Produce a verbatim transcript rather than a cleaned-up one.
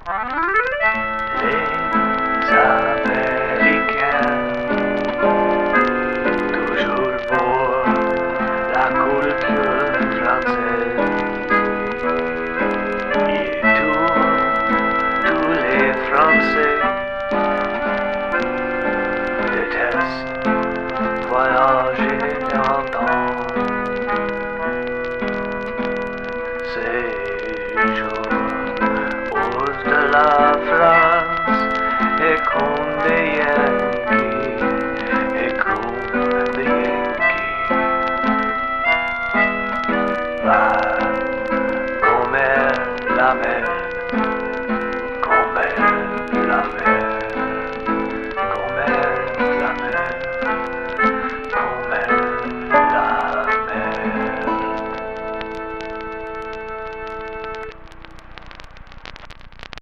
Les Américains, toujours pour la culture française. Et tous, tous les Français détestent voyager dans le temps. Ces jours hors de la France et comme des Yankees, et comme des Yankees. Va comme la mer.